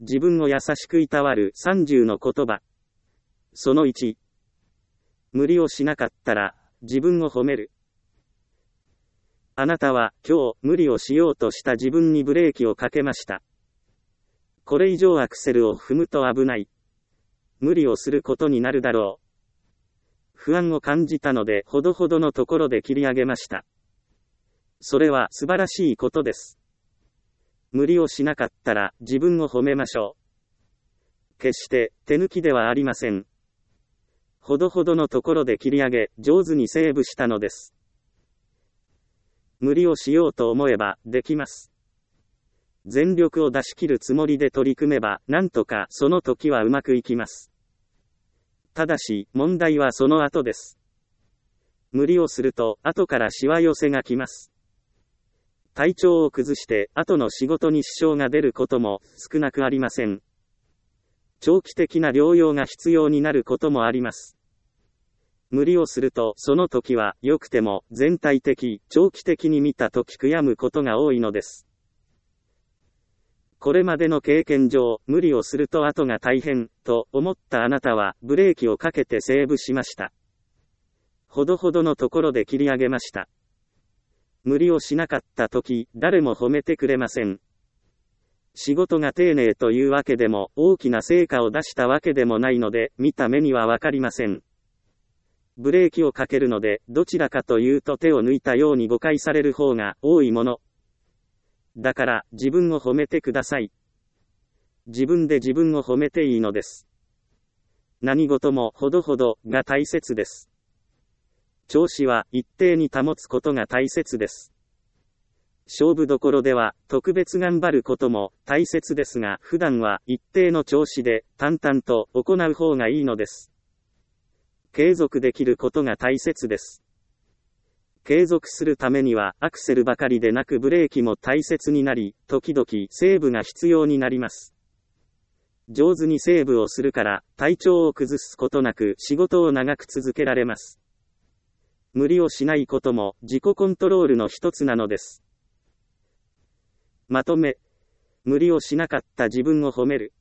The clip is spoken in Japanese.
自分を優しくいたわる30の言葉。その1。無理をしなかったら、自分を褒める。あなたは今日無理をしようとした自分にブレーキをかけました。これ以上アクセルを踏むと危ない。無理をすることになるだろう。不安を感じたのでほどほどのところで切り上げました。それは素晴らしいことです。無理をしなかったら自分を褒めましょう。決して手抜きではありません。ほどほどのところで切り上げ、上手にセーブしたのです。無理をしようと思えばできます。全力を出し切るつもりで取り組めば、なんとかその時はうまくいきます。ただし、問題はその後です。無理をすると、後からしわ寄せがきます。体調を崩して、後の仕事に支障が出ることも少なくありません。長期的な療養が必要になることもあります。無理をすると、その時は、良くても、全体的、長期的に見たとき悔やむことが多いのです。これまでの経験上、無理をすると後が大変、と思ったあなたは、ブレーキをかけてセーブしました。ほどほどのところで切り上げました。無理をしなかった時、誰も褒めてくれません。仕事が丁寧というわけでも、大きな成果を出したわけでもないので、見た目にはわかりません。ブレーキをかけるので、どちらかというと手を抜いたように誤解される方が多いもの。だから、自分を褒めてください。自分で自分を褒めていいのです。何事もほどほどが大切です。調子は一定に保つことが大切です。勝負どころでは特別頑張ることも大切ですが、普段は一定の調子で淡々と行う方がいいのです。継続できることが大切です。継続するためにはアクセルばかりでなくブレーキも大切になり、時々セーブが必要になります。上手にセーブをするから体調を崩すことなく仕事を長く続けられます。無理をしないことも自己コントロールの一つなのです。まとめ。無理をしなかった自分を褒める。